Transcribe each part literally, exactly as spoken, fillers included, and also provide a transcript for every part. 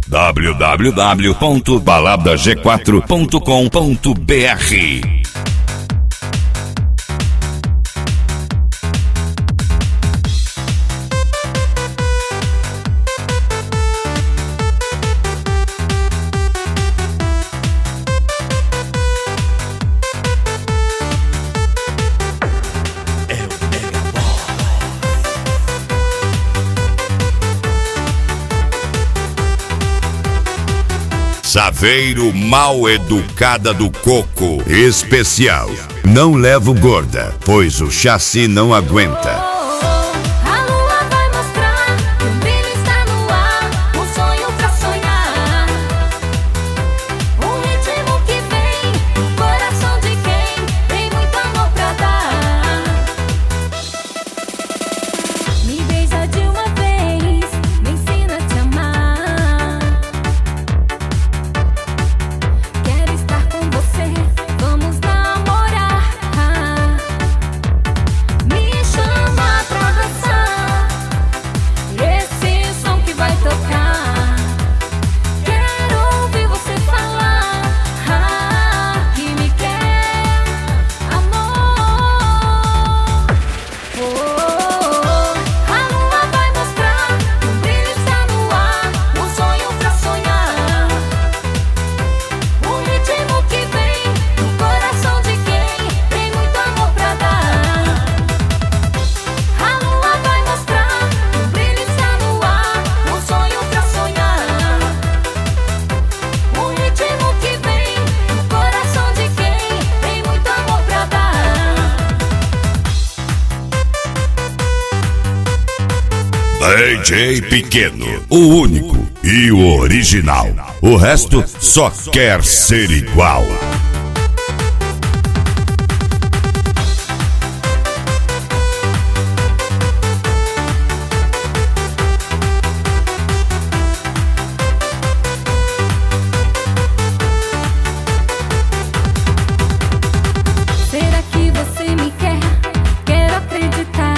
w w w ponto balada g quatro ponto com ponto b r. Saveiro Mal Educada do Coco Especial. Não levo gorda, pois o chassi não aguenta. D J Pequeno, o único e o original. O resto só quer ser igual. Será que você me quer? Quero acreditar.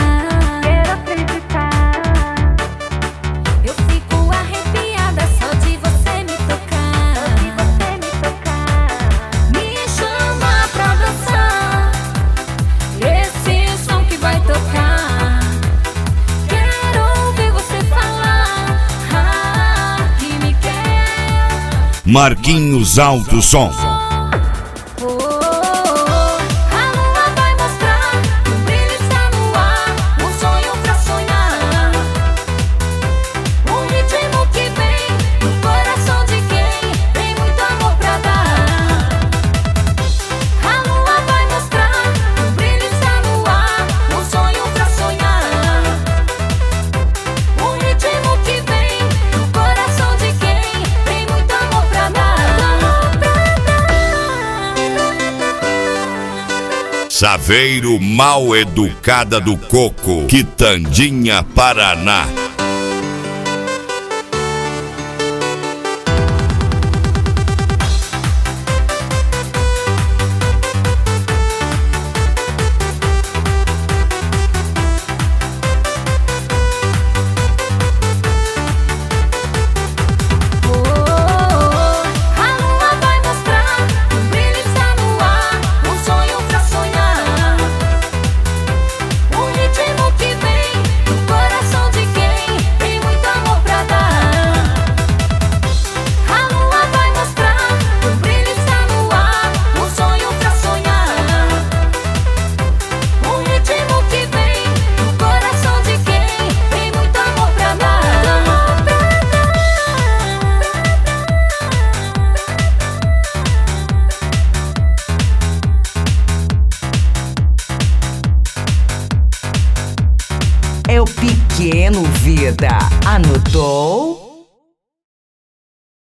Marquinhos Alto Som. Saveiro Mal Educada do Coco, Quitandinha, Paraná. É o Pequeno Vida. Anotou?